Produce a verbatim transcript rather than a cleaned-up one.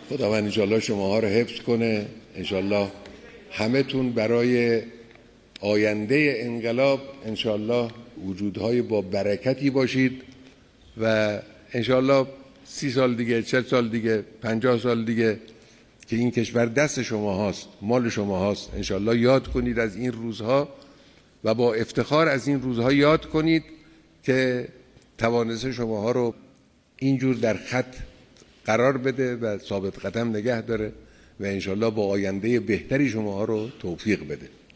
خداوند انشالله شماها رو حفظ کنه. انشالله همه تون برای آینده انقلاب انشالله وجودهای با برکتی باشید و انشالله سی سال دیگه، چل سال دیگه، پنجاه سال دیگه که این کشور دست شما هاست، مال شما هاست، انشالله یاد کنید از این روزها و با افتخار از این روزها یاد کنید که توانست شماها رو اینجور در خط قرار بده و ثابت قدم نگه داره و انشالله با آینده بهتری شماها رو توفیق بده.